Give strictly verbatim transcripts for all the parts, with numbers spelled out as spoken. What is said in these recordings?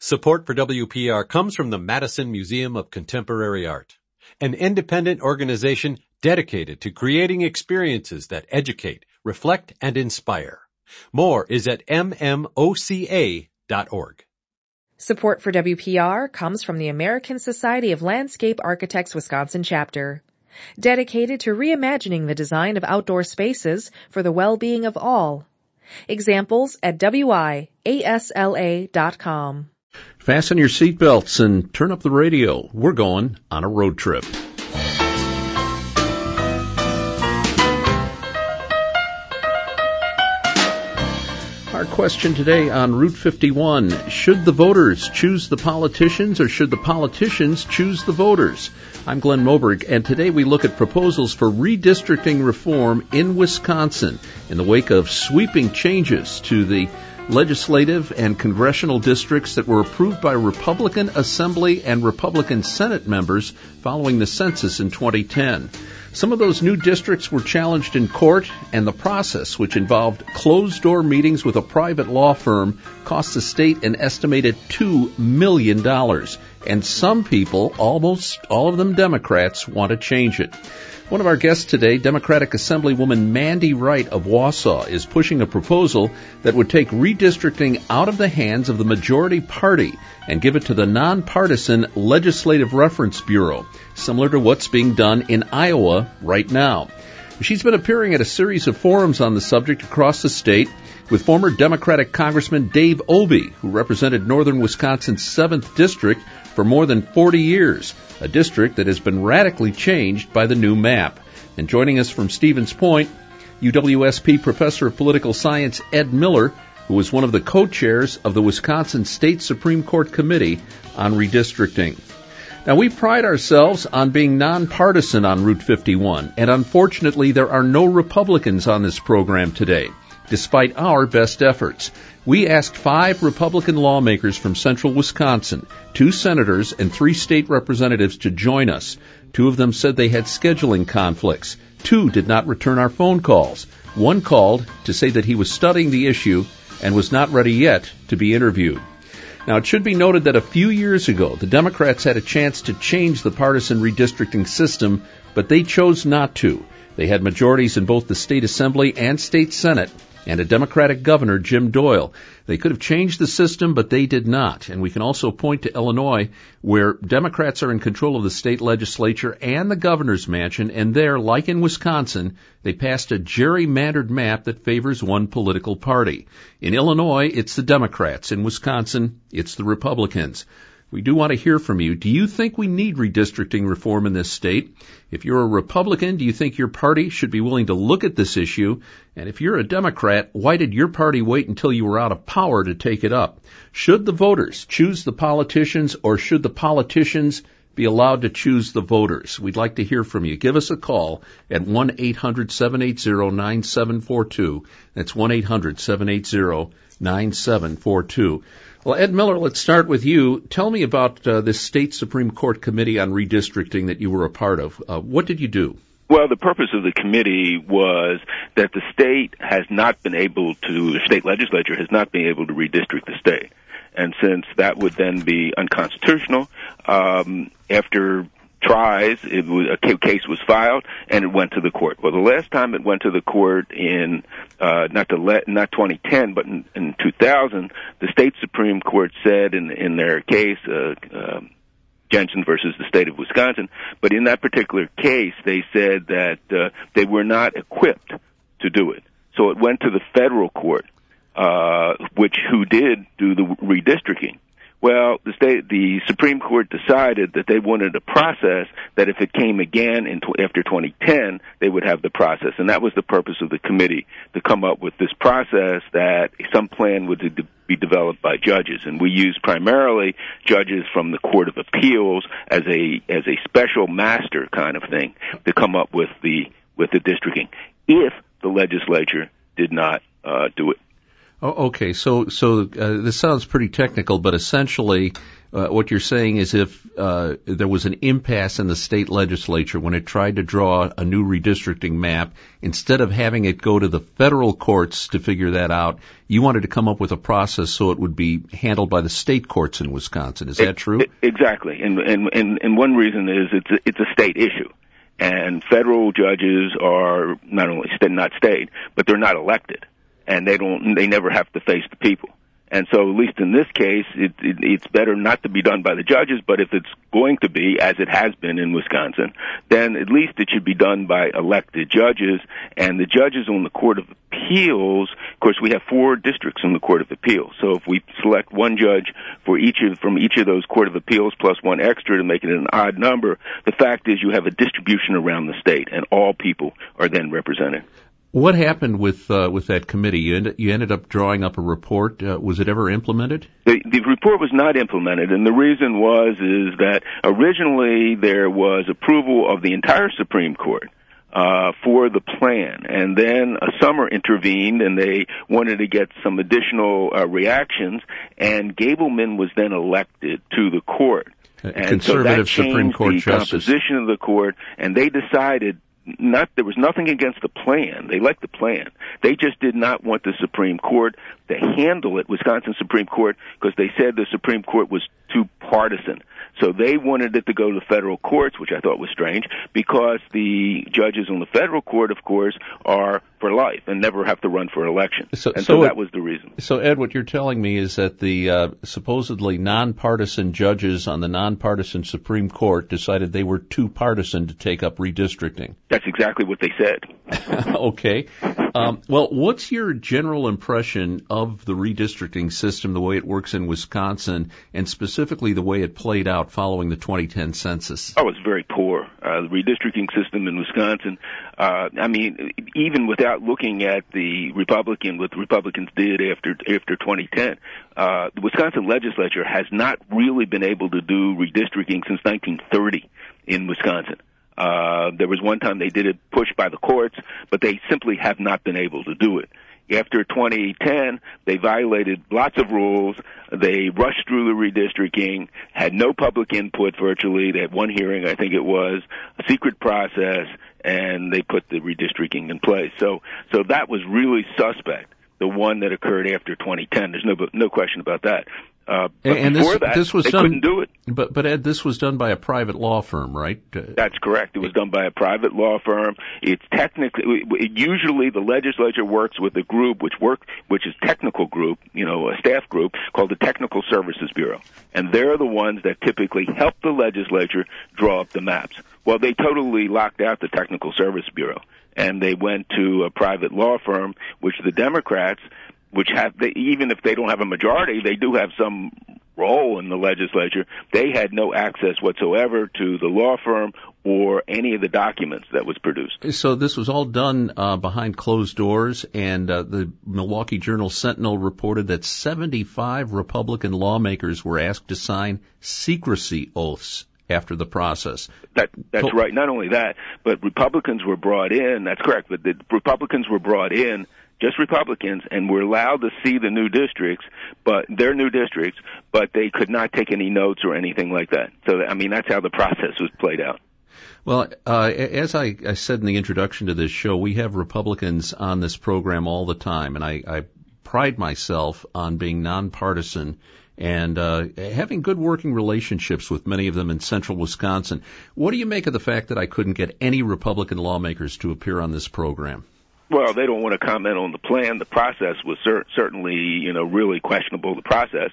Support for W P R comes from the Madison Museum of Contemporary Art, an independent organization dedicated to creating experiences that educate, reflect, and inspire. More is at m m o c a dot org. Support for W P R comes from the American Society of Landscape Architects Wisconsin chapter, dedicated to reimagining the design of outdoor spaces for the well-being of all. Examples at w i a s l a dot com. Fasten your seatbelts and turn up the radio. We're going on a road trip. Our question today on Route fifty-one, should the voters choose the politicians or should the politicians choose the voters? I'm Glenn Moberg, and today we look at proposals for redistricting reform in Wisconsin in the wake of sweeping changes to the legislative and congressional districts that were approved by Republican Assembly and Republican Senate members following the census in twenty ten. Some of those new districts were challenged in court, and the process, which involved closed-door meetings with a private law firm, cost the state an estimated two million dollars. And some people, almost all of them Democrats, want to change it. One of our guests today, Democratic Assemblywoman Mandy Wright of Wausau, is pushing a proposal that would take redistricting out of the hands of the majority party and give it to the nonpartisan Legislative Reference Bureau, similar to what's being done in Iowa right now. She's been appearing at a series of forums on the subject across the state with former Democratic Congressman Dave Obey, who represented northern Wisconsin's seventh District for more than forty years, a district that has been radically changed by the new map. And joining us from Stevens Point, U W S P Professor of Political Science Ed Miller, who was one of the co-chairs of the Wisconsin State Supreme Court Committee on Redistricting. Now, we pride ourselves on being nonpartisan on Route fifty-one, and unfortunately there are no Republicans on this program today, despite our best efforts. We asked five Republican lawmakers from central Wisconsin, two senators and three state representatives to join us. Two of them said they had scheduling conflicts. Two did not return our phone calls. One called to say that he was studying the issue and was not ready yet to be interviewed. Now, it should be noted that a few years ago, the Democrats had a chance to change the partisan redistricting system, but they chose not to. They had majorities in both the state assembly and state senate, and a Democratic governor, Jim Doyle. They could have changed the system, but they did not. And we can also point to Illinois, where Democrats are in control of the state legislature and the governor's mansion, and there, like in Wisconsin, they passed a gerrymandered map that favors one political party. In Illinois, it's the Democrats. In Wisconsin, it's the Republicans. We do want to hear from you. Do you think we need redistricting reform in this state? If you're a Republican, do you think your party should be willing to look at this issue? And if you're a Democrat, why did your party wait until you were out of power to take it up? Should the voters choose the politicians, or should the politicians be allowed to choose the voters? We'd like to hear from you. Give us a call at one eight hundred seven eight zero nine seven four two. That's one eight hundred seven eight zero nine seven four two. Well, Ed Miller, let's start with you. Tell me about uh, this state Supreme Court committee on redistricting that you were a part of. Uh, what did you do? Well, the purpose of the committee was that the state has not been able to, the state legislature has not been able to redistrict the state. And since that would then be unconstitutional, um, after tries, it was, a case was filed, and it went to the court. Well, the last time it went to the court in uh, not the le- not twenty ten, but in, in two thousand, the state Supreme Court said in in their case, uh, uh, Jensen versus the state of Wisconsin, but in that particular case, they said that uh, they were not equipped to do it. So it went to the federal court, uh, which who did do the redistricting. Well, the state, the Supreme Court decided that they wanted a process that if it came again in tw- after twenty ten, they would have the process. And that was the purpose of the committee, to come up with this process that some plan would de- be developed by judges. And we used primarily judges from the Court of Appeals as a as a special master kind of thing to come up with the with the districting if the legislature did not uh, do it. Oh, okay, so so uh, this sounds pretty technical, but essentially uh, what you're saying is if uh, there was an impasse in the state legislature when it tried to draw a new redistricting map, instead of having it go to the federal courts to figure that out, you wanted to come up with a process so it would be handled by the state courts in Wisconsin. Is that it, true? It, exactly. And, and, and, and one reason is it's a, it's a state issue. And federal judges are not only st- not state, but they're not elected. And they don't, they never have to face the people. And so, at least in this case, it, it, it's better not to be done by the judges, but if it's going to be, as it has been in Wisconsin, then at least it should be done by elected judges. And the judges on the Court of Appeals, of course, we have four districts on the Court of Appeals. So if we select one judge for each of, from each of those Court of Appeals plus one extra to make it an odd number, the fact is you have a distribution around the state, and all people are then represented. What happened with uh, with that committee? You, end, you ended up drawing up a report. Uh, was it ever implemented? The, the report was not implemented, and the reason was is that originally there was approval of the entire Supreme Court uh, for the plan, and then a summer intervened, and they wanted to get some additional uh, reactions, and Gableman was then elected to the court. A and conservative so that Supreme Court the justice. composition of the court, and they decided. Not, there was nothing against the plan. They liked the plan. They just did not want the Supreme Court to handle it, Wisconsin Supreme Court, because they said the Supreme Court was too partisan. So they wanted it to go to federal courts, which I thought was strange, because the judges on the federal court, of course, are for life and never have to run for election. So, and so, so that was the reason. So, Ed, what you're telling me is that the uh, supposedly nonpartisan judges on the nonpartisan Supreme Court decided they were too partisan to take up redistricting. That's exactly what they said. Okay. Um, well, what's your general impression of the redistricting system, the way it works in Wisconsin, and specifically the way it played out following the twenty ten census? Oh, it's very poor. Uh, the redistricting system in Wisconsin, uh, I mean, even without looking at the Republican, what the Republicans did after after twenty ten, uh, the Wisconsin legislature has not really been able to do redistricting since nineteen thirty in Wisconsin. Uh, there was one time they did it pushed by the courts, but they simply have not been able to do it. After twenty ten, they violated lots of rules. They rushed through the redistricting, had no public input virtually. They had one hearing, I think it was, a secret process, and they put the redistricting in place. So, so that was really suspect, the one that occurred after twenty ten. There's no, no question about that. Uh, but and before this, that, this was they done, couldn't do it. But, but Ed, this was done by a private law firm, right? That's correct. It was done by a private law firm. It's technically, usually the legislature works with a group which work, which is technical group, you know, a staff group called the Technical Services Bureau. And they're the ones that typically help the legislature draw up the maps. Well, they totally locked out the Technical Service Bureau, and they went to a private law firm, which the Democrats, which have, they, even if they don't have a majority, they do have some role in the legislature. They had no access whatsoever to the law firm or any of the documents that was produced. So this was all done uh, behind closed doors, and uh, the Milwaukee Journal-Sentinel reported that seventy-five Republican lawmakers were asked to sign secrecy oaths after the process. That, that's so, right. Not only that, but Republicans were brought in. That's correct. But the Republicans were brought in, just Republicans, and were allowed to see the new districts, but their new districts, but they could not take any notes or anything like that. So, I mean, that's how the process was played out. Well, uh, as I, I said in the introduction to this show, we have Republicans on this program all the time, and I, I pride myself on being nonpartisan and uh, having good working relationships with many of them in central Wisconsin. What do you make of the fact that I couldn't get any Republican lawmakers to appear on this program? Well, they don't want to comment on the plan. The process was cer- certainly, you know, really questionable, the process,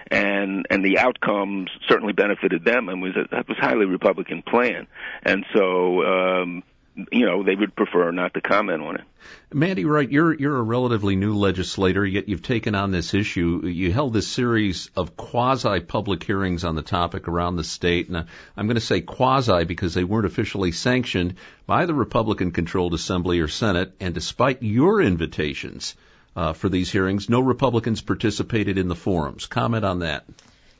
and and the outcomes certainly benefited them, and was a, that was a highly Republican plan. And so, um, you know, they would prefer not to comment on it. Mandy Wright, you're you're a relatively new legislator, yet you've taken on this issue. You held this series of quasi-public hearings on the topic around the state, and I'm going to say quasi because they weren't officially sanctioned by the Republican-controlled Assembly or Senate, and despite your invitations uh, for these hearings, no Republicans participated in the forums. Comment on that.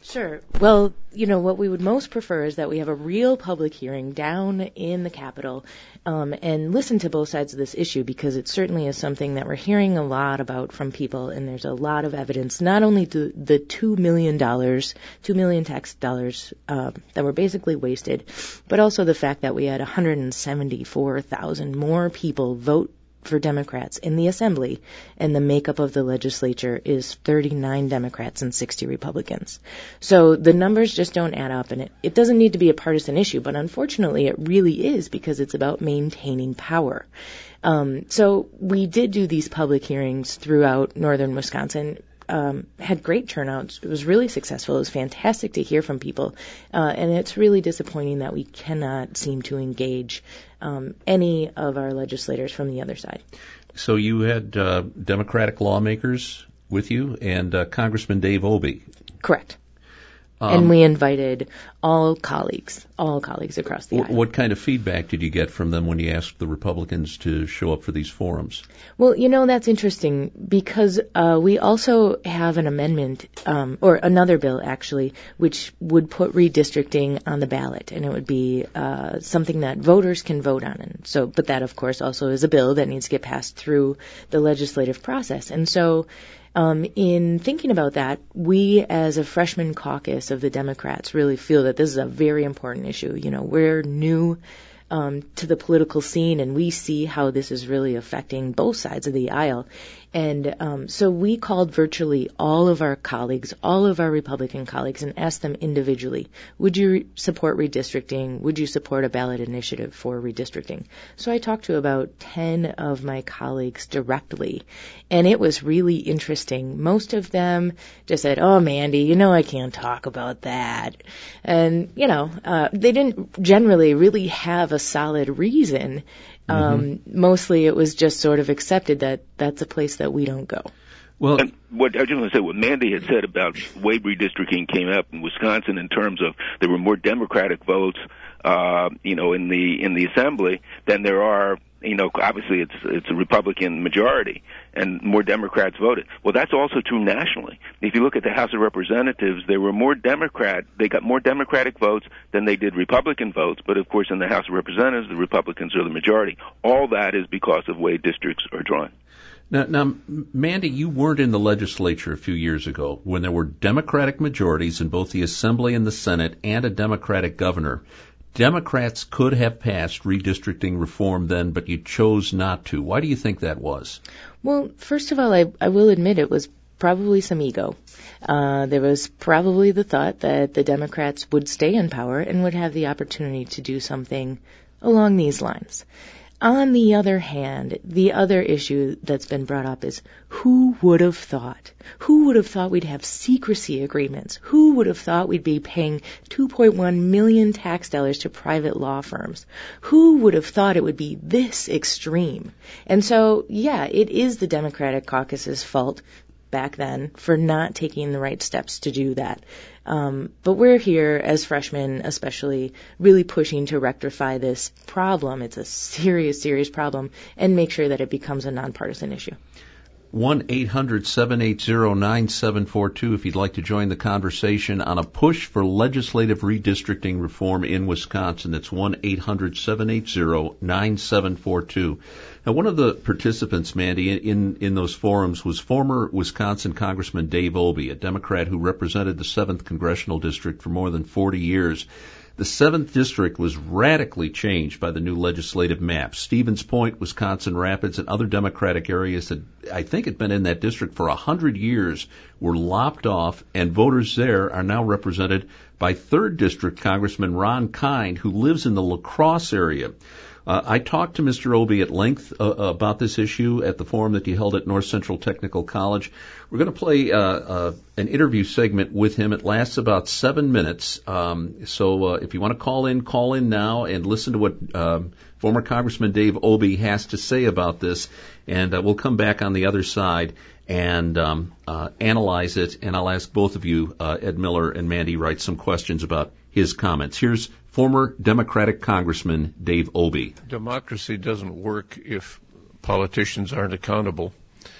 Sure. Well, you know, what we would most prefer is that we have a real public hearing down in the Capitol um, and listen to both sides of this issue, because it certainly is something that we're hearing a lot about from people, and there's a lot of evidence, not only to the two million dollars, two million tax dollars uh, that were basically wasted, but also the fact that we had one hundred seventy-four thousand more people vote for Democrats in the Assembly, and the makeup of the legislature is thirty-nine Democrats and sixty Republicans. So the numbers just don't add up, and it, it doesn't need to be a partisan issue, but unfortunately it really is, because it's about maintaining power. Um, so we did do these public hearings throughout northern Wisconsin. Um, had great turnouts. It was really successful. It was fantastic to hear from people. Uh, and it's really disappointing that we cannot seem to engage um, any of our legislators from the other side. So you had uh, Democratic lawmakers with you and uh, Congressman Dave Obey. Correct. Um, and we invited all colleagues, all colleagues across the w- aisle. What kind of feedback did you get from them when you asked the Republicans to show up for these forums? Well, you know, that's interesting, because uh, we also have an amendment, um, or another bill, actually, which would put redistricting on the ballot, and it would be uh, something that voters can vote on. And so, but that, of course, also is a bill that needs to get passed through the legislative process. And so Um, in thinking about that, we as a freshman caucus of the Democrats really feel that this is a very important issue. You know, we're new um, to the political scene, and we see how this is really affecting both sides of the aisle. And um, so we called virtually all of our colleagues, all of our Republican colleagues, and asked them individually, would you re- support redistricting? Would you support a ballot initiative for redistricting? So I talked to about ten of my colleagues directly, and it was really interesting. Most of them just said, oh, Mandy, you know I can't talk about that. And, you know, uh, they didn't generally really have a solid reason. Um, mm-hmm. Mostly it was just sort of accepted that that's a place that we don't go. Well, and what I just want to say, what Mandy had said about way redistricting came up in Wisconsin in terms of there were more Democratic votes, uh, you know, in the in the Assembly than there are. You know, obviously it's it's a Republican majority, and more Democrats voted. Well, that's also true nationally. If you look at the House of Representatives, there were more Democrat. They got more Democratic votes than they did Republican votes. But of course, in the House of Representatives, the Republicans are the majority. All that is because of the way districts are drawn. Now, now, Mandy, you weren't in the legislature a few years ago when there were Democratic majorities in both the Assembly and the Senate, and a Democratic governor. Democrats could have passed redistricting reform then, but you chose not to. Why do you think that was? Well, first of all, I, I will admit it was probably some ego. Uh, there was probably the thought that the Democrats would stay in power and would have the opportunity to do something along these lines. On the other hand, the other issue that's been brought up is who would have thought? Who would have thought we'd have secrecy agreements? Who would have thought we'd be paying two point one million tax dollars to private law firms? Who would have thought it would be this extreme? And so, yeah, it is the Democratic caucus's fault back then for not taking the right steps to do that. Um, but we're here as freshmen, especially, really pushing to rectify this problem. It's a serious, serious problem, and make sure that it becomes a nonpartisan issue. one eight hundred seven eight zero nine seven four two if you'd like to join the conversation on a push for legislative redistricting reform in Wisconsin. That's one eight hundred seven eight zero nine seven four two. Now, one of the participants, Mandy, in, in those forums was former Wisconsin Congressman Dave Obey, a Democrat who represented the seventh Congressional District for more than forty years. The seventh District was radically changed by the new legislative map. Stevens Point, Wisconsin Rapids, and other Democratic areas that I think had been in that district for a hundred years were lopped off, and voters there are now represented by third District Congressman Ron Kind, who lives in the La Crosse area. Uh, I talked to Mister Obey at length uh, about this issue at the forum that he held at North Central Technical College. We're going to play uh, uh, an interview segment with him. It lasts about seven minutes. Um, so uh, if you want to call in, call in now and listen to what um, former Congressman Dave Obey has to say about this. And uh, we'll come back on the other side and um, uh, analyze it. And I'll ask both of you, uh, Ed Miller and Mandy Wright, some questions about his comments. Here's former Democratic Congressman Dave Obey. Democracy doesn't work if politicians aren't accountable.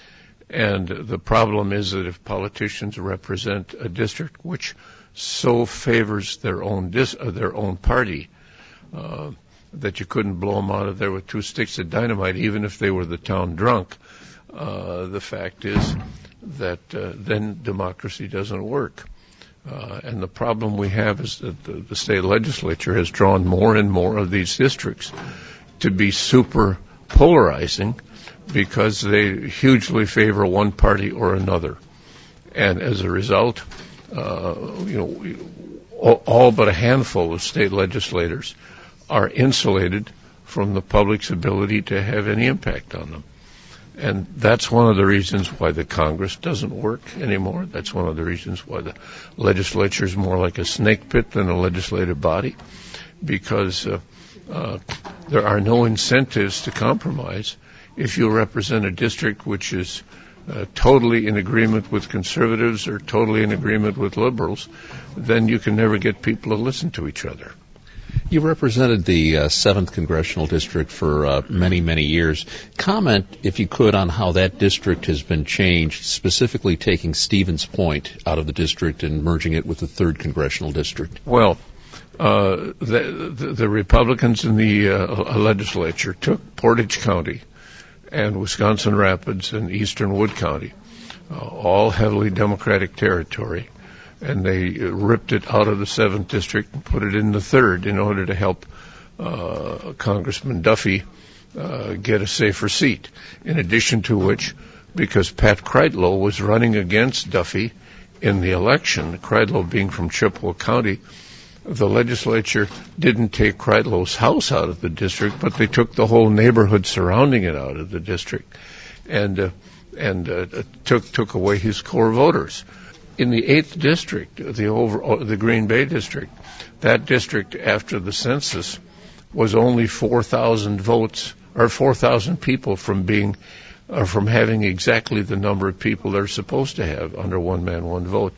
And the problem is that if politicians represent a district which so favors their own dis- uh, their own party uh, that you couldn't blow them out of there with two sticks of dynamite, even if they were the town drunk, uh, the fact is that uh, then democracy doesn't work. Uh, and the problem we have is that the, the state legislature has drawn more and more of these districts to be super polarizing because they hugely favor one party or another. And as a result, uh, you know, all, all but a handful of state legislators are insulated from the public's ability to have any impact on them. And that's one of the reasons why the Congress doesn't work anymore. That's one of the reasons why the legislature is more like a snake pit than a legislative body, because uh, uh, there are no incentives to compromise. If you represent a district which is uh, totally in agreement with conservatives or totally in agreement with liberals, then you can never get people to listen to each other. You represented the uh, seventh Congressional District for uh, many, many years. Comment, if you could, on how that district has been changed, specifically taking Stevens Point out of the district and merging it with the third Congressional District. Well, uh, the, the, the Republicans in the uh, legislature took Portage County and Wisconsin Rapids and Eastern Wood County, uh, all heavily Democratic territory, and they ripped it out of the seventh district and put it in the third in order to help uh, Congressman Duffy uh, get a safer seat. In addition to which, because Pat Kreitlow was running against Duffy in the election, Kreitlow being from Chippewa County, the legislature didn't take Kreitlow's house out of the district, but they took the whole neighborhood surrounding it out of the district, and uh, and uh, took took away his core voters. In the eighth district, the over the Green Bay district, that district after the census was only four thousand votes or four thousand people from being or from having exactly the number of people they're supposed to have under one man, one vote.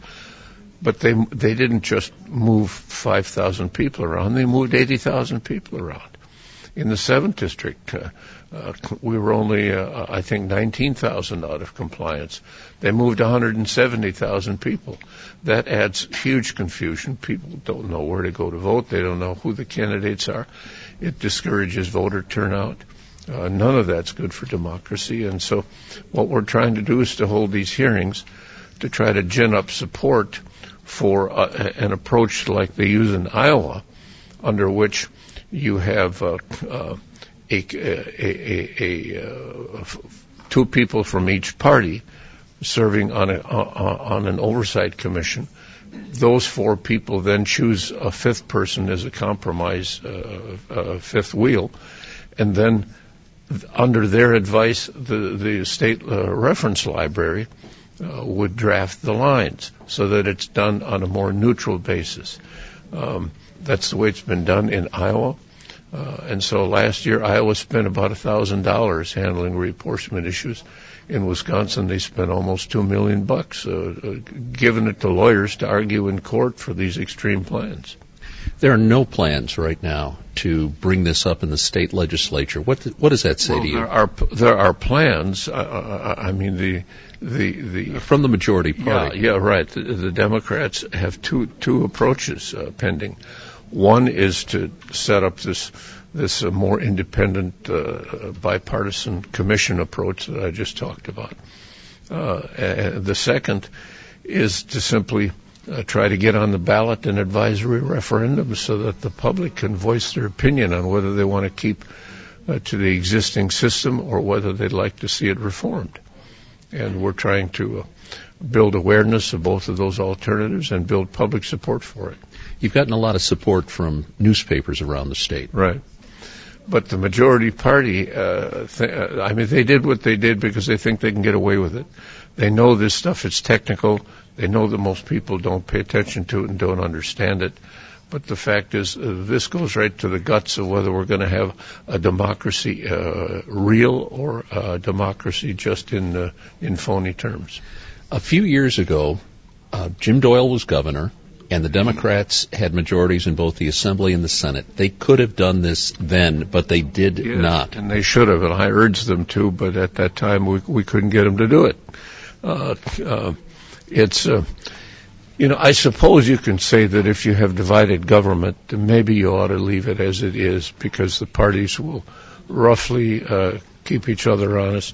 But they they didn't just move five thousand people around; they moved eighty thousand people around. In the seventh district, uh, uh, we were only, uh, I think, nineteen thousand out of compliance. They moved one hundred seventy thousand people. That adds huge confusion. People don't know where to go to vote. They don't know who the candidates are. It discourages voter turnout. Uh, none of that's good for democracy. And so what we're trying to do is to hold these hearings to try to gin up support for uh, an approach like they use in Iowa, under which you have uh, uh, a, a, a, a, uh, two people from each party serving on, a, on an oversight commission. Those four people then choose a fifth person as a compromise, uh, uh, fifth wheel, and then under their advice, the, the state uh, reference library uh, would draft the lines so that it's done on a more neutral basis. Um, That's the way it's been done in Iowa. Uh, and so last year, Iowa spent about one thousand dollars handling reapportionment issues. In Wisconsin, they spent almost two million bucks, uh, uh, giving it to lawyers to argue in court for these extreme plans. There are no plans right now to bring this up in the state legislature. What th- what does that say well, to you? There are there are plans. Uh, I mean the the the from the majority party. Yeah, yeah, right. The, the Democrats have two two approaches uh, pending. One is to set up this this uh, more independent uh, bipartisan commission approach that I just talked about. Uh, and the second is to simply uh, try to get on the ballot an advisory referendum so that the public can voice their opinion on whether they want to keep uh, to the existing system or whether they'd like to see it reformed. And we're trying to uh, build awareness of both of those alternatives and build public support for it. You've gotten a lot of support from newspapers around the state. Right. But the majority party, uh, th- I mean, they did what they did because they think they can get away with it. They know this stuff is technical. They know that most people don't pay attention to it and don't understand it. But the fact is, uh, this goes right to the guts of whether we're going to have a democracy uh, real or a democracy just in uh, in phony terms. A few years ago, uh, Jim Doyle was governor. and the Democrats had majorities in both the Assembly and the Senate. They could have done this then, but they did yes, not. And they should have, and I urged them to, but at that time we, we couldn't get them to do it. Uh, uh, it's, uh, you know, I suppose you can say that if you have divided government, then maybe you ought to leave it as it is, because the parties will roughly uh, keep each other honest.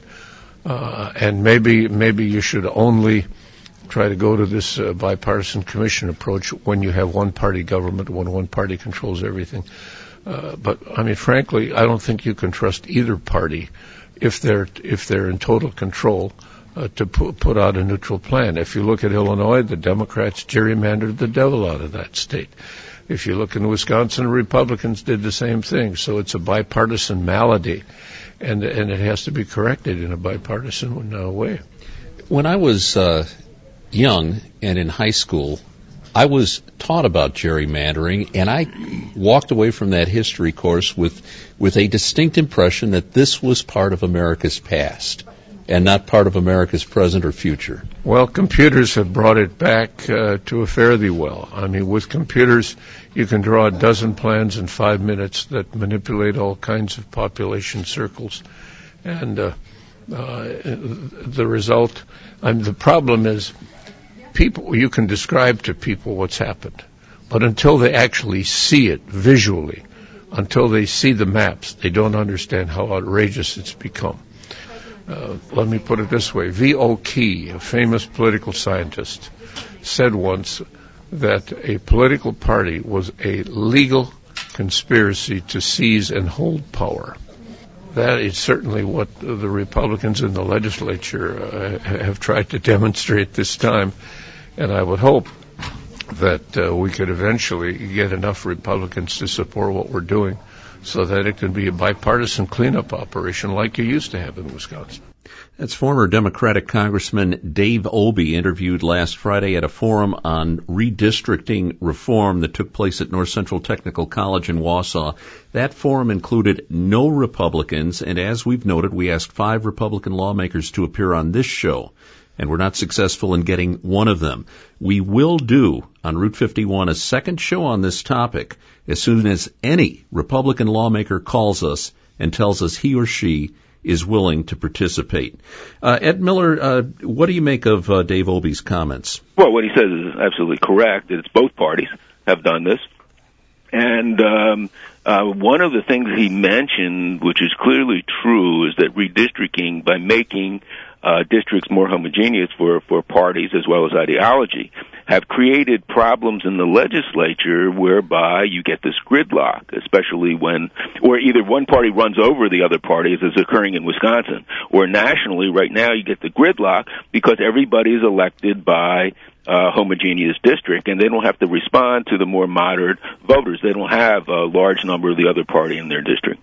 Uh, and maybe maybe you should only try to go to this uh, bipartisan commission approach when you have one-party government, when one party controls everything. Uh, but I mean, frankly, I don't think you can trust either party if they're if they're in total control uh, to pu- put out a neutral plan. If you look at Illinois, the Democrats gerrymandered the devil out of that state. If you look in Wisconsin, Republicans did the same thing. So it's a bipartisan malady, and and it has to be corrected in a bipartisan uh, way. When I was uh, young and in high school, I was taught about gerrymandering, and I walked away from that history course with with a distinct impression that this was part of America's past and not part of America's present or future. Well, computers have brought it back uh, to a fare thee well. I mean, with computers, you can draw a dozen plans in five minutes that manipulate all kinds of population circles. And uh, uh, the result, I mean, the problem is people, you can describe to people what's happened, but until they actually see it visually, until they see the maps, they don't understand how outrageous it's become. Uh, let me put it this way. V O Key, a famous political scientist, said once that a political party was a legal conspiracy to seize and hold power. That is certainly what the Republicans in the legislature uh, have tried to demonstrate this time, and I would hope that uh, we could eventually get enough Republicans to support what we're doing so that it can be a bipartisan cleanup operation like you used to have in Wisconsin. That's former Democratic Congressman Dave Obey, interviewed last Friday at a forum on redistricting reform that took place at North Central Technical College in Wausau. That forum included no Republicans, and as we've noted, we asked five Republican lawmakers to appear on this show, and we're not successful in getting one of them. We will do on Route fifty-one a second show on this topic as soon as any Republican lawmaker calls us and tells us he or she is willing to participate. Uh, Ed Miller, uh, what do you make of uh, Dave Obey's comments? Well, what he says is absolutely correct, that it's both parties have done this. And um, uh, one of the things he mentioned, which is clearly true, is that redistricting, by making uh, districts more homogeneous for, for parties as well as ideology, have created problems in the legislature whereby you get this gridlock, especially when, or either one party runs over the other party, as is occurring in Wisconsin, or nationally right now you get the gridlock because everybody is elected by a homogeneous district, and they don't have to respond to the more moderate voters. They don't have a large number of the other party in their district.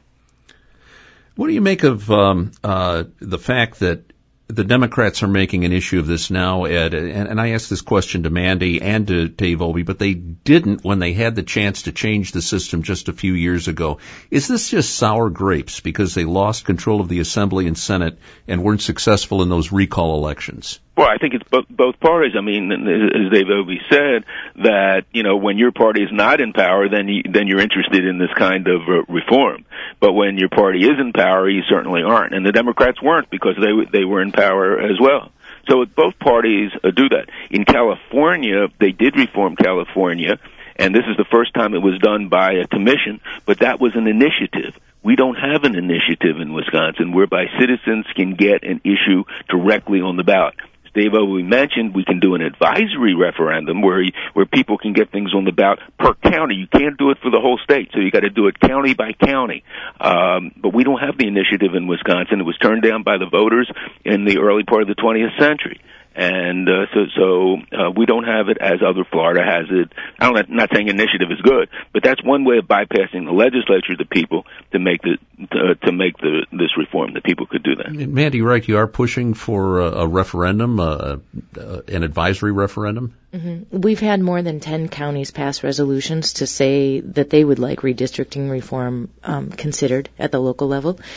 What do you make of um, uh, the fact that the Democrats are making an issue of this now, Ed, and, and I asked this question to Mandy and to Dave Obey, but they didn't when they had the chance to change the system just a few years ago. Is this just sour grapes because they lost control of the Assembly and Senate and weren't successful in those recall elections? Well, I think it's both, both parties. I mean, as Dave Obey said, that, you know, when your party is not in power, then you, then you're interested in this kind of uh, reform. But when your party is in power, you certainly aren't. And the Democrats weren't because they they were in power as well. So both parties uh, do that. In California, they did reform California, and this is the first time it was done by a commission, but that was an initiative. We don't have an initiative in Wisconsin whereby citizens can get an issue directly on the ballot. Dave Obey mentioned we can do an advisory referendum where where people can get things on the ballot per county. You can't do it for the whole state, so you got to do it county by county. Um, but we don't have the initiative in Wisconsin. It was turned down by the voters in the early part of the twentieth century. And uh, so, so uh, we don't have it as other Florida has it. I'm not, not saying initiative is good, but that's one way of bypassing the legislature, the people, to make the to, to make the this reform. The people could do that. Mandy, right? You are pushing for a, a referendum, uh, uh, an advisory referendum. Mm-hmm. We've had more than ten counties pass resolutions to say that they would like redistricting reform um, considered at the local level.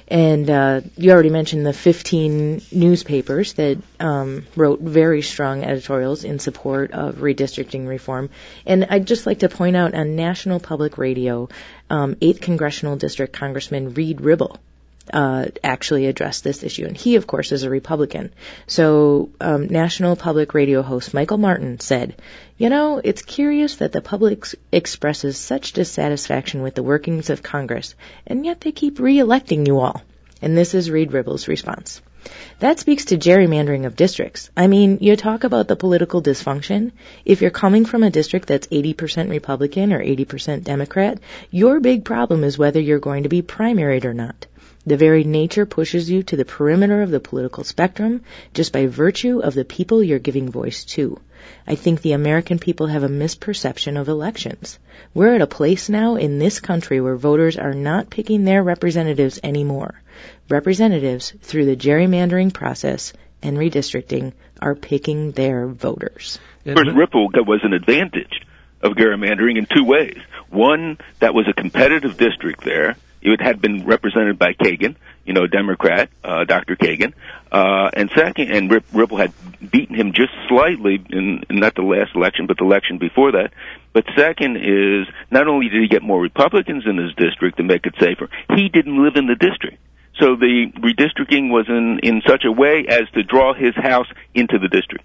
And uh, you already mentioned the fifteen newspapers that um, wrote very strong editorials in support of redistricting reform. And I'd just like to point out on National Public Radio, um, eighth Congressional District Congressman Reed Ribble uh, actually addressed this issue. And he, of course, is a Republican. So um, National Public Radio host Michael Martin said, "You know, it's curious that the public expresses such dissatisfaction with the workings of Congress, and yet they keep re-electing you all." And this is Reed Ribble's response. "That speaks to gerrymandering of districts. I mean, you talk about the political dysfunction. If you're coming from a district that's eighty percent Republican or eighty percent Democrat, your big problem is whether you're going to be primaried or not. The very nature pushes you to the perimeter of the political spectrum just by virtue of the people you're giving voice to. I think the American people have a misperception of elections. We're at a place now in this country where voters are not picking their representatives anymore. Representatives, through the gerrymandering process and redistricting, are picking their voters." Of course, Ripple was an advantage of gerrymandering in two ways. One, that was a competitive district there. It had been represented by Kagan, you know, Democrat, uh, Doctor Kagan. Uh, and second, and Rip, Ripple had beaten him just slightly in, in not the last election, but the election before that. But second is, not only did he get more Republicans in his district to make it safer, he didn't live in the district. So the redistricting was in, in such a way as to draw his house into the district.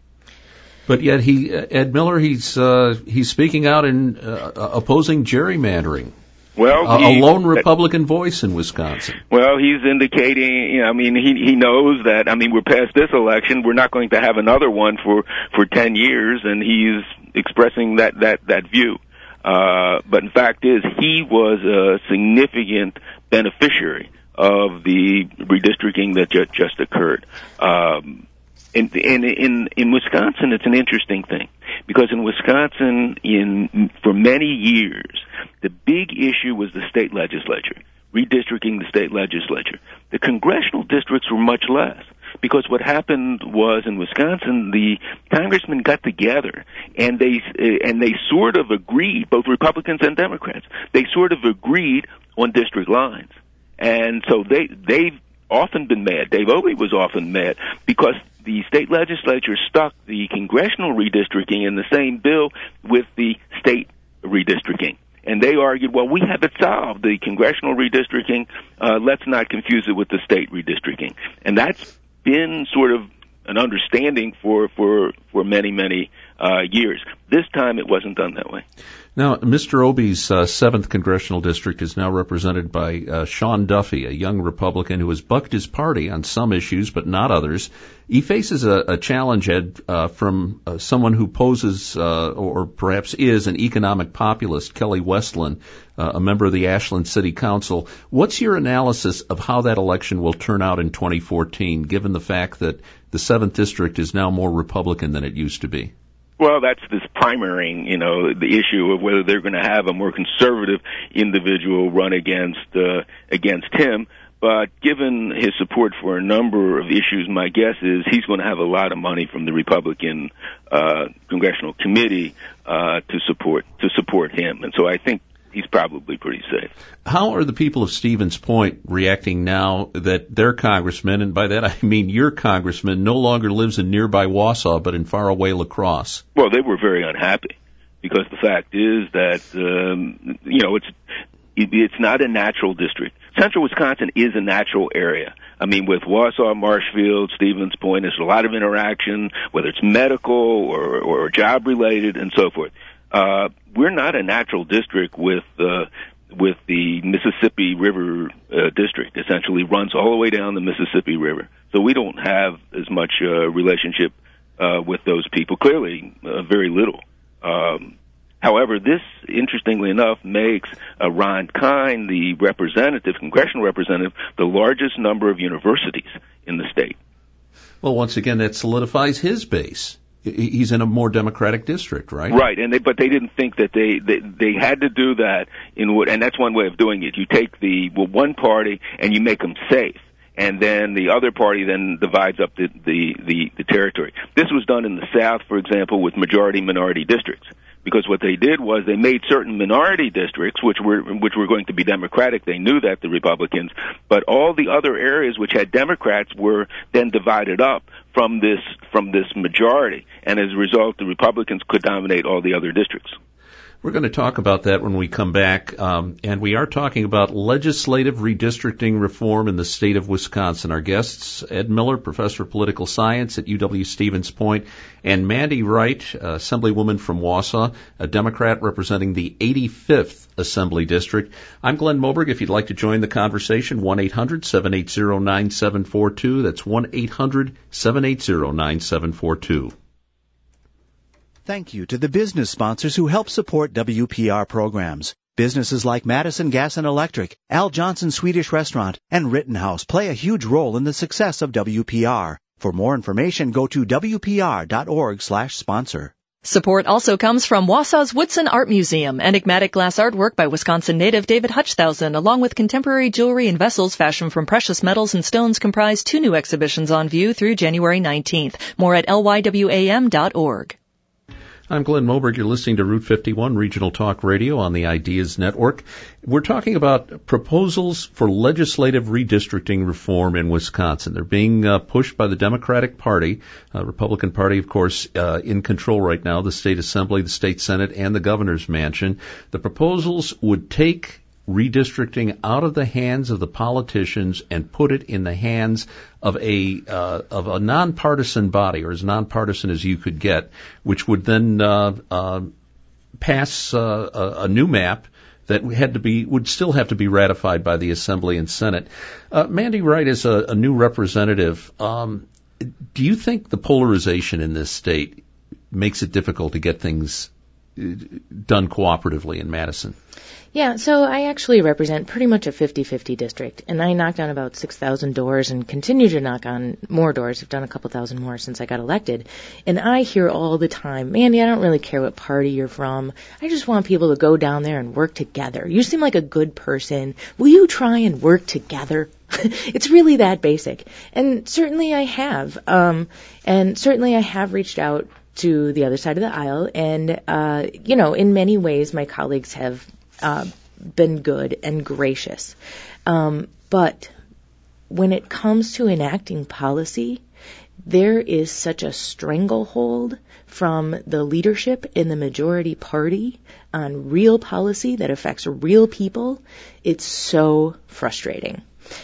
But yet he, Ed Miller, he's, uh, he's speaking out in, uh, opposing gerrymandering. Well, a, he, a lone Republican voice in Wisconsin. Well, he's indicating, you know, I mean, he he knows that, I mean, we're past this election, we're not going to have another one for, for ten years, and he's expressing that, that, that view. Uh, but in fact is, he was a significant beneficiary of the redistricting that just, just occurred. Um, in, in, in, in Wisconsin, it's an interesting thing, because in Wisconsin, in, for many years, the big issue was the state legislature, redistricting the state legislature. The congressional districts were much less, because what happened was in Wisconsin, the congressmen got together and they and they sort of agreed, both Republicans and Democrats, they sort of agreed on district lines. And so they, they've often been mad. Dave Obey was often mad because the state legislature stuck the congressional redistricting in the same bill with the state redistricting. And they argued, well, we have it solved, the congressional redistricting, uh, let's not confuse it with the state redistricting. And that's been sort of an understanding for, for, for many, many uh, years. This time it wasn't done that way. Now, Mister Obey's uh, seventh Congressional District is now represented by uh, Sean Duffy, a young Republican who has bucked his party on some issues but not others. He faces a, a challenge, Ed, uh, from uh, someone who poses uh, or perhaps is an economic populist, Kelly Westland, uh, a member of the Ashland City Council. What's your analysis of how that election will turn out in twenty fourteen, given the fact that the seventh District is now more Republican than it used to be? Well, that's this primarying, you know, the issue of whether they're going to have a more conservative individual run against uh, against him. But given his support for a number of issues, my guess is he's going to have a lot of money from the Republican uh, Congressional Committee uh, to support to support him, and so I think he's probably pretty safe. How are the people of Stevens Point reacting now that their congressman, and by that I mean your congressman, no longer lives in nearby Wausau but in faraway La Crosse? Well, they were very unhappy because the fact is that, um, you know, it's it, it's not a natural district. Central Wisconsin is a natural area. I mean, with Wausau, Marshfield, Stevens Point, there's a lot of interaction, whether it's medical or, or job-related and so forth. Uh, we're not a natural district with, uh, with the Mississippi River, uh, district. Essentially runs all the way down the Mississippi River. So we don't have as much, uh, relationship, uh, with those people. Clearly, uh, very little. Um, however, this, interestingly enough, makes, uh, Ron Kine, the representative, congressional representative, the largest number of universities in the state. Well, once again, that solidifies his base. He's in a more democratic district, right? Right, and they, but they didn't think that they, they they had to do that in what, and that's one way of doing it. You take the well, one party and you make them safe, and then the other party then divides up the, the the the territory. This was done in the South, for example, with majority-minority districts. because what they did was they made certain minority districts, which were which were going to be Democratic. They knew that, the Republicans, but all the other areas which had Democrats were then divided up from this from this majority, and as a result, the Republicans could dominate all the other districts. We're going to talk about that when we come back, um, and we are talking about legislative redistricting reform in the state of Wisconsin. Our guests, Ed Miller, professor of political science at U W-Stevens Point, and Mandy Wright, uh, Assemblywoman from Wausau, a Democrat representing the eighty-fifth Assembly District. I'm Glenn Moberg. If you'd like to join the conversation, one eight hundred seven eight zero nine seven four two. That's one eight hundred seven eight zero nine seven four two. Thank you to the business sponsors who help support W P R programs. Businesses like Madison Gas and Electric, Al Johnson Swedish Restaurant, and Rittenhouse play a huge role in the success of W P R. For more information, go to W P R dot org slash sponsor. Support also comes from Wausau's Woodson Art Museum, enigmatic glass artwork by Wisconsin native David Hutchthausen, along with contemporary jewelry and vessels fashioned from precious metals and stones, comprise two new exhibitions on view through January nineteenth. More at L Y W A M dot org. I'm Glenn Moberg. You're listening to Route fifty-one Regional Talk Radio on the Ideas Network. We're talking about proposals for legislative redistricting reform in Wisconsin. They're being uh, pushed by the Democratic Party, uh, Republican Party, of course, uh, in control right now, the state assembly, the state senate, and the governor's mansion. The proposals would take redistricting out of the hands of the politicians and put it in the hands of a uh, of a nonpartisan body, or as nonpartisan as you could get, which would then uh, uh, pass uh, a, a new map that had to be would still have to be ratified by the Assembly and Senate. Uh, Mandy Wright is a, a new representative. Um, do you think the polarization in this state makes it difficult to get things done cooperatively in Madison? Yeah, so I actually represent pretty much a fifty-fifty district, and I knocked on about six thousand doors and continue to knock on more doors. I've done a couple thousand more since I got elected. And I hear all the time, Mandy, I don't really care what party you're from. I just want people to go down there and work together. You seem like a good person. Will you try and work together? It's really that basic. And certainly I have. Um, and certainly I have reached out to the other side of the aisle. And, uh, you know, in many ways, my colleagues have Uh, been good and gracious. Um, but when it comes to enacting policy, there is such a stranglehold from the leadership in the majority party on real policy that affects real people. It's so frustrating.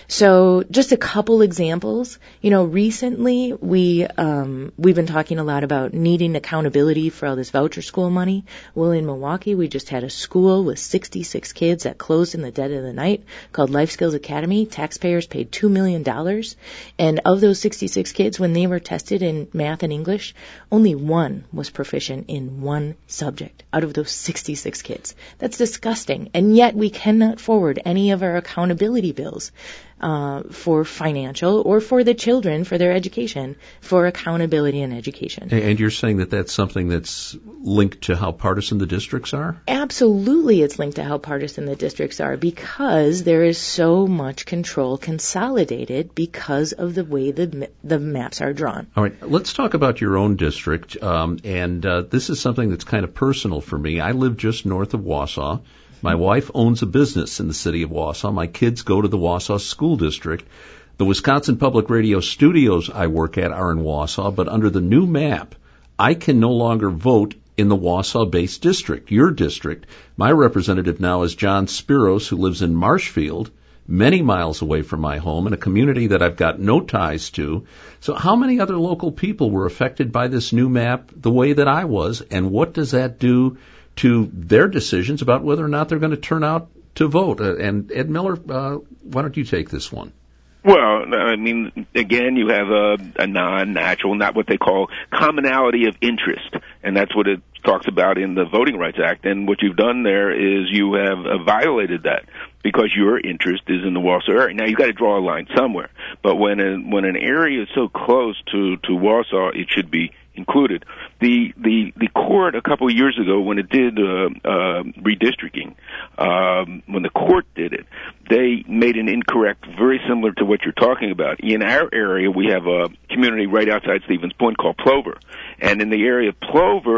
So just a couple examples. You know, recently we, um, we've been talking a lot about needing accountability for all this voucher school money. Well, in Milwaukee, we just had a school with sixty-six kids that closed in the dead of the night called Life Skills Academy. Taxpayers paid two million dollars. And of those sixty-six kids, when they were tested in math and English, only one was proficient in one subject out of those sixty-six kids. That's disgusting. And yet we cannot forward any of our accountability bills Uh, for financial or for the children, for their education, for accountability in education. And you're saying that that's something that's linked to how partisan the districts are? Absolutely, it's linked to how partisan the districts are, because there is so much control consolidated because of the way the the maps are drawn. All right, let's talk about your own district. Um, and uh, this is something that's kind of personal for me. I live just north of Wausau. My wife owns a business in the city of Wausau. My kids go to the Wausau School District. The Wisconsin Public Radio studios I work at are in Wausau, but under the new map, I can no longer vote in the Wausau-based district, your district. My representative now is John Spiros, who lives in Marshfield, many miles away from my home, in a community that I've got no ties to. So how many other local people were affected by this new map the way that I was, and what does that do to their decisions about whether or not they're going to turn out to vote? Uh, and Ed Miller, uh, why don't you take this one? Well, I mean, again, you have a, a non-natural, not what they call commonality of interest, and that's what it talks about in the Voting Rights Act. And what you've done there is you have uh, violated that, because your interest is in the Wausau area. Now, you've got to draw a line somewhere, but when a, when an area is so close to, to Wausau, it should be included. The the the court a couple of years ago, when it did uh, uh, redistricting, um, when the court did it, they made an incorrect, very similar to what you're talking about. In our area, we have a community right outside Stevens Point called Plover, and in the area of Plover,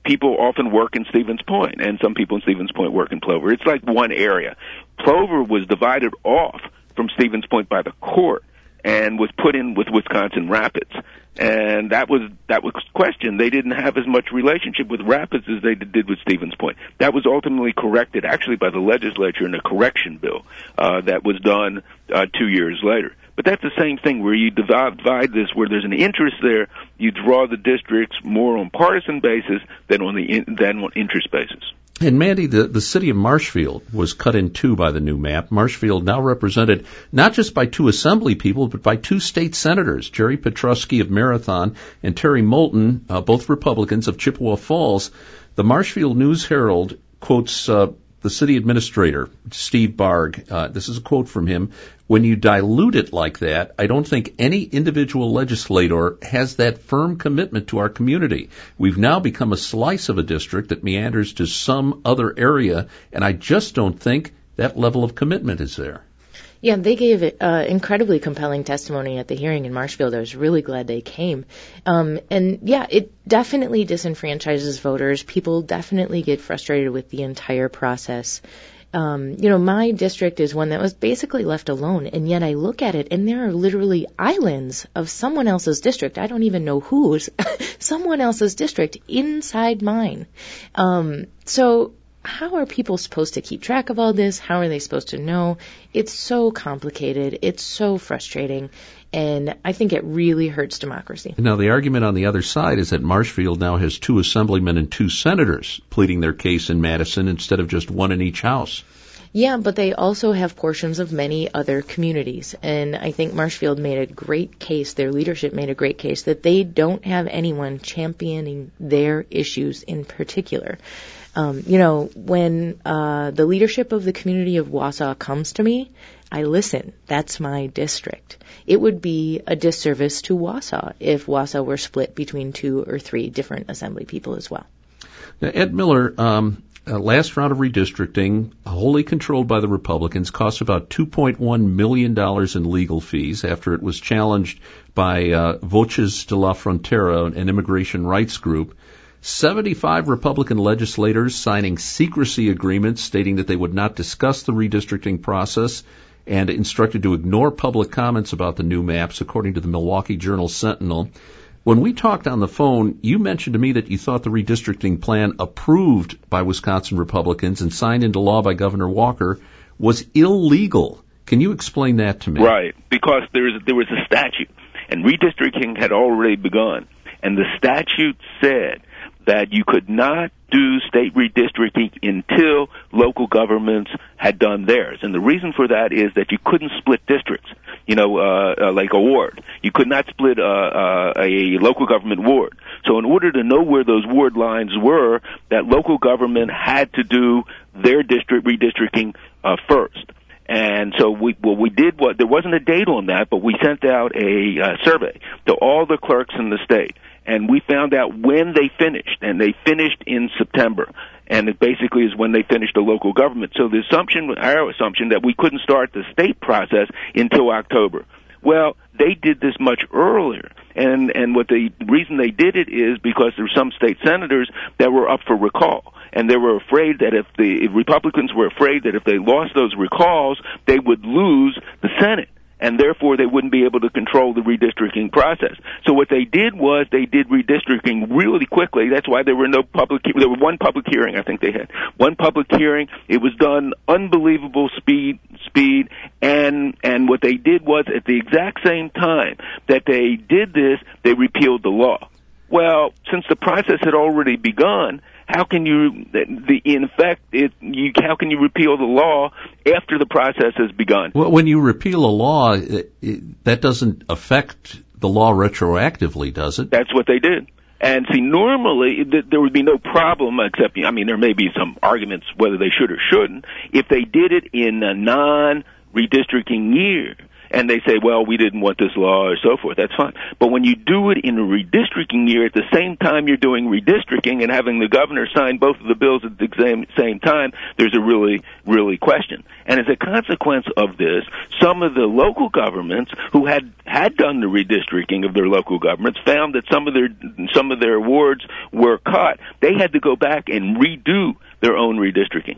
people often work in Stevens Point, and some people in Stevens Point work in Plover. It's like one area. Plover was divided off from Stevens Point by the court and was put in with Wisconsin Rapids. And that was that was questioned. They didn't have as much relationship with Rapids as they did with Stevens Point. That was ultimately corrected, actually, by the legislature in a correction bill uh, that was done uh, two years later. But that's the same thing where you divide, divide this, where there's an interest there, you draw the districts more on partisan basis than on the in, than on interest basis. And Mandy, the, the city of Marshfield was cut in two by the new map. Marshfield now represented not just by two assembly people, but by two state senators, Jerry Petrusky of Marathon and Terry Moulton, uh, both Republicans of Chippewa Falls. The Marshfield News-Herald quotes uh, the city administrator, Steve Barg. Uh, this is a quote from him. When you dilute it like that, I don't think any individual legislator has that firm commitment to our community. We've now become a slice of a district that meanders to some other area, and I just don't think that level of commitment is there. Yeah, they gave uh, incredibly compelling testimony at the hearing in Marshfield. I was really glad they came. Um, and yeah, it definitely disenfranchises voters. People definitely get frustrated with the entire process. Um, you know, my district is one that was basically left alone, and yet I look at it, and there are literally islands of someone else's district. I don't even know whose, someone else's district inside mine. Um, so how are people supposed to keep track of all this? How are they supposed to know? It's so complicated. It's so frustrating. And I think it really hurts democracy. Now, the argument on the other side is that Marshfield now has two assemblymen and two senators pleading their case in Madison instead of just one in each house. Yeah, but they also have portions of many other communities. And I think Marshfield made a great case, their leadership made a great case, that they don't have anyone championing their issues in particular. Um, you know, when uh, the leadership of the community of Wausau comes to me, I listen. That's my district. It would be a disservice to Wausau if Wausau were split between two or three different assembly people as well. Now, Ed Miller, um, uh, last round of redistricting, wholly controlled by the Republicans, cost about two point one million dollars in legal fees after it was challenged by uh, Voces de la Frontera, an immigration rights group. seventy-five Republican legislators signing secrecy agreements stating that they would not discuss the redistricting process and instructed to ignore public comments about the new maps, according to the Milwaukee Journal Sentinel. When we talked on the phone, you mentioned to me that you thought the redistricting plan approved by Wisconsin Republicans and signed into law by Governor Walker was illegal. Can you explain that to me? Right, because there's, there was a statute, and redistricting had already begun, and the statute said that you could not do state redistricting until local governments had done theirs. And the reason for that is that you couldn't split districts, you know, uh, uh, like a ward. You could not split uh, uh, a local government ward. So in order to know where those ward lines were, that local government had to do their district redistricting uh, first. And so we, what we did was, there wasn't a date on that, but we sent out a uh, survey to all the clerks in the state. And we found out when they finished, and they finished in September. And it basically is when they finished the local government. So the assumption, our assumption, that we couldn't start the state process until October. Well, they did this much earlier. And, and what the reason they did it is because there were some state senators that were up for recall. And they were afraid that if the if Republicans were afraid that if they lost those recalls, they would lose the Senate. And therefore they wouldn't be able to control the redistricting process. So what they did was they did redistricting really quickly. That's why there were no public, there were one public hearing, I think they had. One public hearing. It was done unbelievable speed, speed, and, and what they did was at the exact same time that they did this, they repealed the law. Well, since the process had already begun, how can you, the, in effect, it, you, how can you repeal the law after the process has begun? Well, when you repeal a law, it, it, that doesn't affect the law retroactively, does it? That's what they did. And see, normally th- there would be no problem, except, I mean, there may be some arguments whether they should or shouldn't, if they did it in a non-redistricting year. and they say, well, we didn't want this law or so forth. That's fine. But when you do it in a redistricting year at the same time you're doing redistricting and having the governor sign both of the bills at the same, same time, there's a really, really question. And as a consequence of this, some of the local governments who had, had done the redistricting of their local governments found that some of their, some of their wards were cut. They had to go back and redo their own redistricting.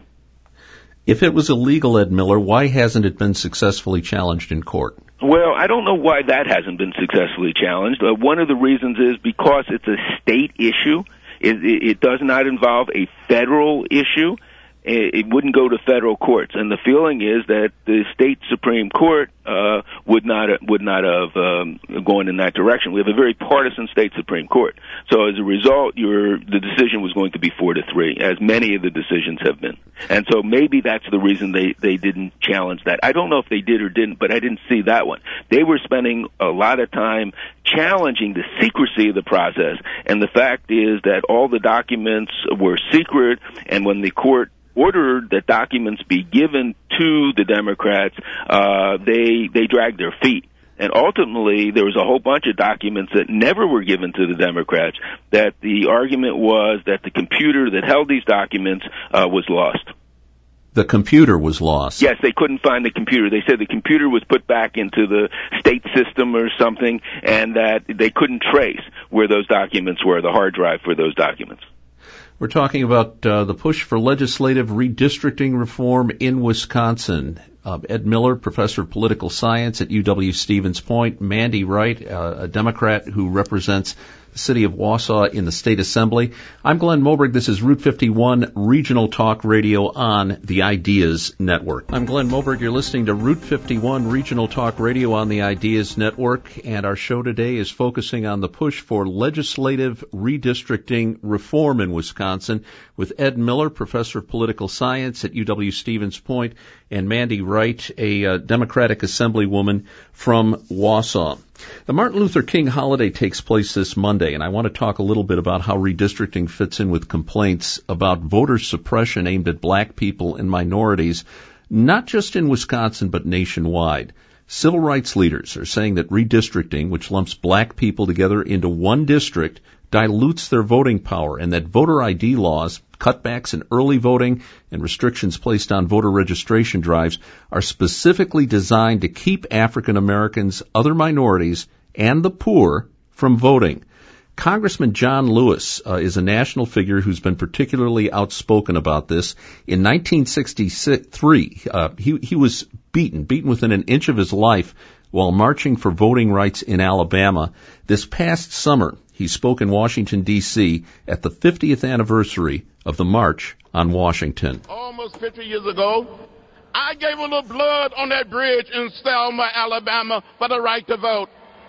If it was illegal, Ed Miller, why hasn't it been successfully challenged in court? Well, I don't know why that hasn't been successfully challenged. Uh, one of the reasons is because it's a state issue. It, it, it does not involve a federal issue. It, it wouldn't go to federal courts, and the feeling is that the state Supreme Court uh, would not would not have um, gone in that direction. We have a very partisan state Supreme Court, so as a result, your the decision was going to be four to three, as many of the decisions have been. And so maybe that's the reason they they didn't challenge that. I don't know if they did or didn't, but I didn't see that one. They were spending a lot of time challenging the secrecy of the process, and the fact is that all the documents were secret, and when the court ordered that documents be given to the Democrats, uh, they they dragged their feet. And ultimately, there was a whole bunch of documents that never were given to the Democrats, that the argument was that the computer that held these documents uh, was lost. The computer was lost. Yes, they couldn't find the computer. They said the computer was put back into the state system or something, and that they couldn't trace where those documents were, the hard drive for those documents. We're talking about uh, the push for legislative redistricting reform in Wisconsin. Uh, Ed Miller, professor of political science at U W Stevens Point. Mandy Wright, uh, a Democrat who represents the city of Wausau in the state assembly. I'm Glenn Moberg. This is Route fifty-one Regional Talk Radio on the Ideas Network. I'm Glenn Moberg. You're listening to Route fifty-one Regional Talk Radio on the Ideas Network, and our show today is focusing on the push for legislative redistricting reform in Wisconsin with Ed Miller, professor of political science at U W Stevens Point, and Mandy Wright, a uh, Democratic Assemblywoman from Wausau. The Martin Luther King holiday takes place this Monday, and I want to talk a little bit about how redistricting fits in with complaints about voter suppression aimed at black people and minorities, not just in Wisconsin, but nationwide. Civil rights leaders are saying that redistricting, which lumps black people together into one district, dilutes their voting power, and that voter I D laws, cutbacks in early voting, and restrictions placed on voter registration drives are specifically designed to keep African Americans, other minorities, and the poor from voting. Congressman John Lewis uh, is a national figure who's been particularly outspoken about this. In nineteen sixty-three, uh, he, he was beaten, beaten within an inch of his life while marching for voting rights in Alabama. This past summer, he spoke in Washington, D C at the fiftieth anniversary of the March on Washington. Almost fifty years ago, I gave a little blood on that bridge in Selma, Alabama for the right to vote.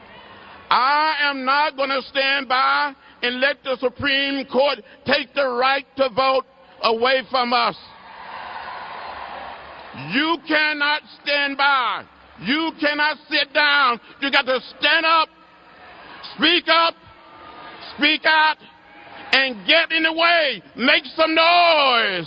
I am not going to stand by and let the Supreme Court take the right to vote away from us. You cannot stand by. You cannot sit down. You got to stand up, speak up, speak out, and get in the way. Make some noise.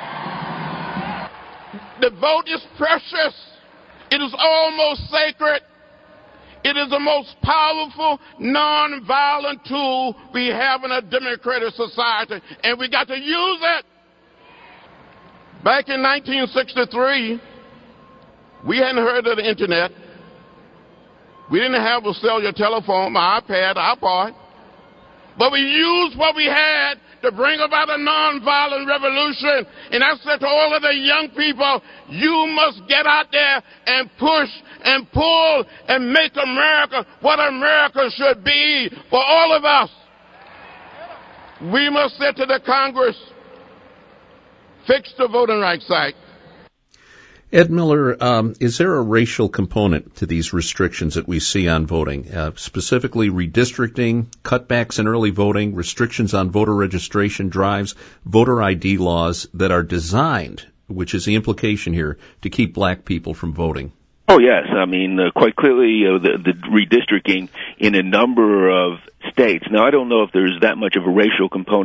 The vote is precious. It is almost sacred. It is the most powerful, non-violent tool we have in a democratic society, and we got to use it. Back in nineteen sixty-three, we hadn't heard of the internet. We didn't have a cellular telephone, my iPad, iPod. But we used what we had to bring about a nonviolent revolution. And I said to all of the young people, you must get out there and push and pull and make America what America should be for all of us. We must say to the Congress, fix the Voting Rights Act. Ed Miller, um, is there a racial component to these restrictions that we see on voting, uh, specifically redistricting, cutbacks in early voting, restrictions on voter registration drives, voter I D laws that are designed, which is the implication here, to keep black people from voting? Oh, yes. I mean, uh, quite clearly, uh, the, the redistricting in a number of states. Now, I don't know if there's that much of a racial component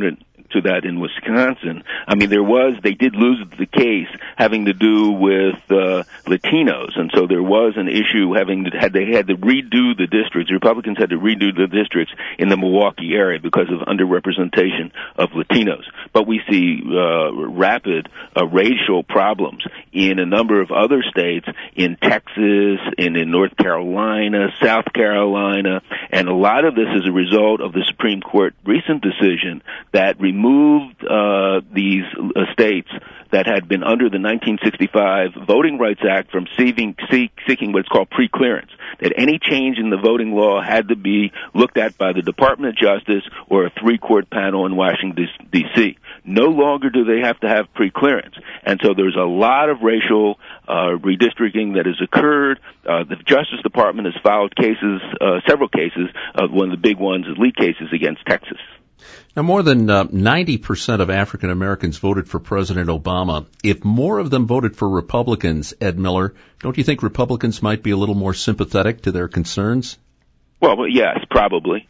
to that in Wisconsin. I mean, there was, they did lose the case having to do with uh, Latinos, and so there was an issue having to, had they had to redo the districts. The Republicans had to redo the districts in the Milwaukee area because of underrepresentation of Latinos. But we see uh, rapid uh, racial problems in a number of other states, in Texas, and in North Carolina, South Carolina, and a lot of this is a result of the Supreme Court recent decision that removed uh, these uh, states that had been under the nineteen sixty-five Voting Rights Act from seeking, seek, seeking what's called preclearance, that any change in the voting law had to be looked at by the Department of Justice or a three-court panel in Washington, D C No longer do they have to have preclearance. And so there's a lot of racial uh, redistricting that has occurred. Uh, the Justice Department has filed cases, uh, several cases, uh, one of the big ones is lead cases against Texas. Now, more than uh, ninety percent of African Americans voted for President Obama. If more of them voted for Republicans, Ed Miller, don't you think Republicans might be a little more sympathetic to their concerns? Well, yes, probably.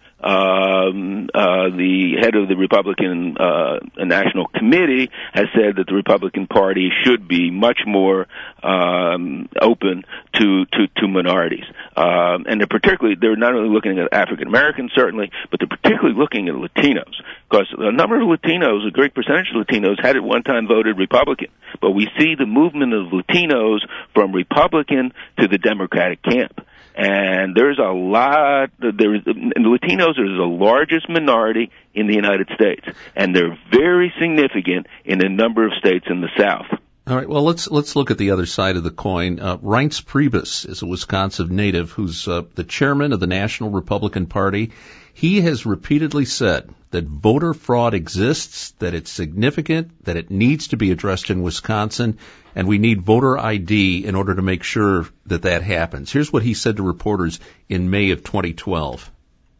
Um, uh, the head of the Republican uh, National Committee has said that the Republican Party should be much more um, open to to, to minorities, um, and they're particularly they're not only looking at African Americans certainly, but they're particularly looking at Latinos, because a number of Latinos, a great percentage of Latinos, had at one time voted Republican, but we see the movement of Latinos from Republican to the Democratic camp. And there's a lot, there's, and the Latinos are the largest minority in the United States, and they're very significant in a number of states in the South. All right, well, let's let's look at the other side of the coin. Uh, Reince Priebus is a Wisconsin native who's uh, the chairman of the National Republican Party. He has repeatedly said that voter fraud exists, that it's significant, that it needs to be addressed in Wisconsin, and we need voter I D in order to make sure that that happens. Here's what he said to reporters in May of twenty twelve.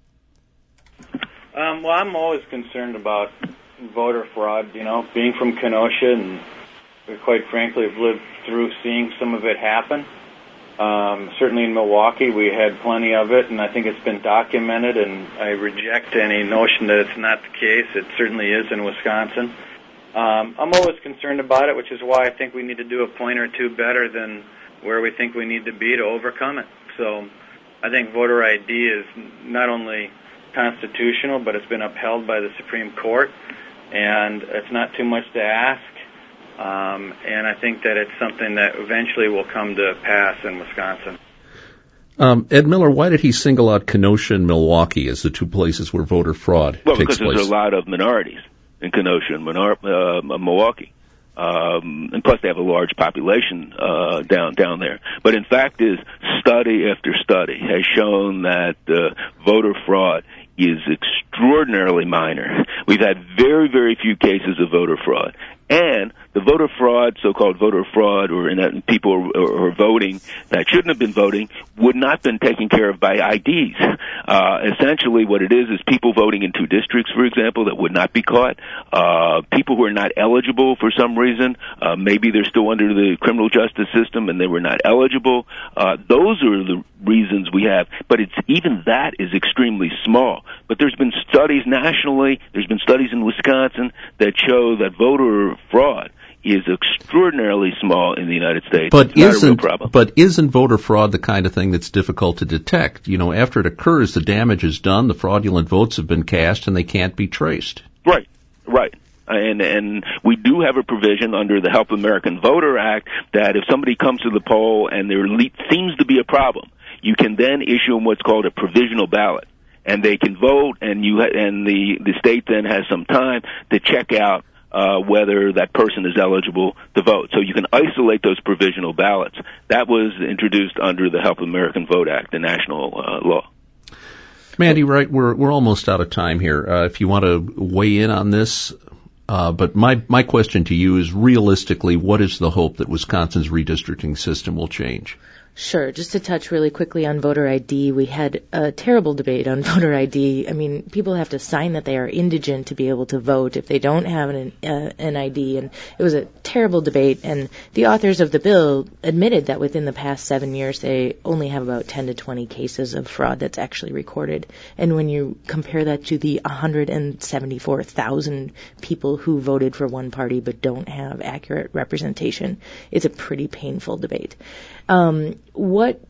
Um, well, I'm always concerned about voter fraud, you know, being from Kenosha, and we quite frankly have lived through seeing some of it happen. Um, certainly in Milwaukee, we had plenty of it, and I think it's been documented, and I reject any notion that it's not the case. It certainly is in Wisconsin. Um, I'm always concerned about it, which is why I think we need to do a point or two better than where we think we need to be to overcome it. So I think voter I D is not only constitutional, but it's been upheld by the Supreme Court, and it's not too much to ask. Um, and I think that it's something that eventually will come to pass in Wisconsin. Um, Ed Miller, why did he single out Kenosha and Milwaukee as the two places where voter fraud well, takes place? Well, because there's a lot of minorities in Kenosha and Minor- uh, Milwaukee. Um, and plus they have a large population uh, down down there. But in fact is study after study has shown that uh, voter fraud is extraordinarily minor. We've had very, very few cases of voter fraud. And the voter fraud, so-called voter fraud, or in that people are, are voting that shouldn't have been voting, would not have been taken care of by I Ds. Uh, essentially what it is is people voting in two districts, for example, that would not be caught. Uh, people who are not eligible for some reason, uh, maybe they're still under the criminal justice system and they were not eligible. Uh, those are the reasons we have. But it's, even that is extremely small. But there's been studies nationally, there's been studies in Wisconsin that show that voter fraud is extraordinarily small in the United States. But it's not isn't, a real problem. But isn't voter fraud the kind of thing that's difficult to detect? You know, after it occurs, the damage is done, the fraudulent votes have been cast, and they can't be traced. Right, right. And, and we do have a provision under the Help American Voter Act that if somebody comes to the poll and there le- seems to be a problem, you can then issue them what's called a provisional ballot. And they can vote, and you ha- and the, the state then has some time to check out Uh, whether that person is eligible to vote. So you can isolate those provisional ballots. That was introduced under the Help American Vote Act, the national uh, law. Mandy, right, we're we're almost out of time here. Uh, if you want to weigh in on this, uh, but my, my question to you is, realistically, what is the hope that Wisconsin's redistricting system will change? Sure. Just to touch really quickly on voter I D, we had a terrible debate on voter I D. I mean, people have to sign that they are indigent to be able to vote if they don't have an, uh, an I D, and it was a terrible debate. And the authors of the bill admitted that within the past seven years, they only have about ten to twenty cases of fraud that's actually recorded. And when you compare that to the one hundred seventy-four thousand people who voted for one party but don't have accurate representation, it's a pretty painful debate. Um, what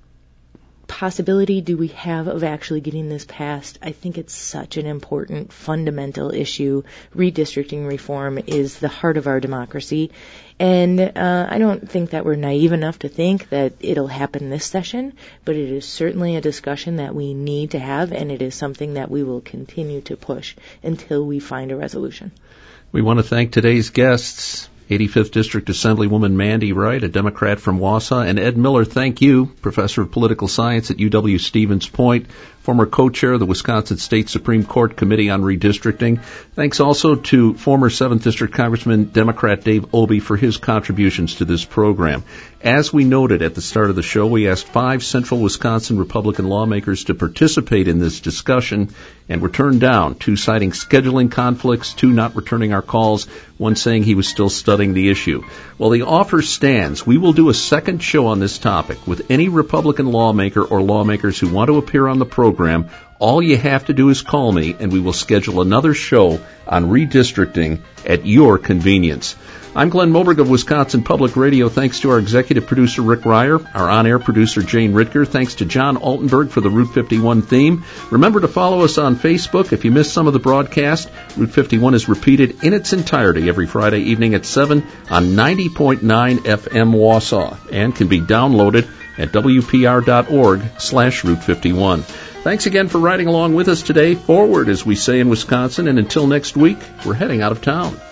possibility do we have of actually getting this passed? I think it's such an important fundamental issue. Redistricting reform is the heart of our democracy. And uh, I don't think that we're naive enough to think that it'll happen this session, but it is certainly a discussion that we need to have, and it is something that we will continue to push until we find a resolution. We want to thank today's guests. eighty-fifth District Assemblywoman Mandy Wright, a Democrat from Wausau, and Ed Miller, thank you, Professor of Political Science at U W-Stevens Point, former co-chair of the Wisconsin State Supreme Court Committee on Redistricting. Thanks also to former seventh District Congressman Democrat Dave Obey for his contributions to this program. As we noted at the start of the show, we asked five central Wisconsin Republican lawmakers to participate in this discussion and were turned down, two citing scheduling conflicts, two not returning our calls, one saying he was still studying the issue. Well, the offer stands. We will do a second show on this topic with any Republican lawmaker or lawmakers who want to appear on the program. All you have to do is call me, and we will schedule another show on redistricting at your convenience. I'm Glenn Moberg of Wisconsin Public Radio. Thanks to our executive producer, Rick Ryer, our on-air producer, Jane Ritker. Thanks to John Altenberg for the Route fifty-one theme. Remember to follow us on Facebook. If you missed some of the broadcast, Route fifty-one is repeated in its entirety every Friday evening at seven on ninety point nine F M Wausau and can be downloaded at W P R dot org slash Route fifty-one. Thanks again for riding along with us today. Forward, as we say in Wisconsin, and until next week, we're heading out of town.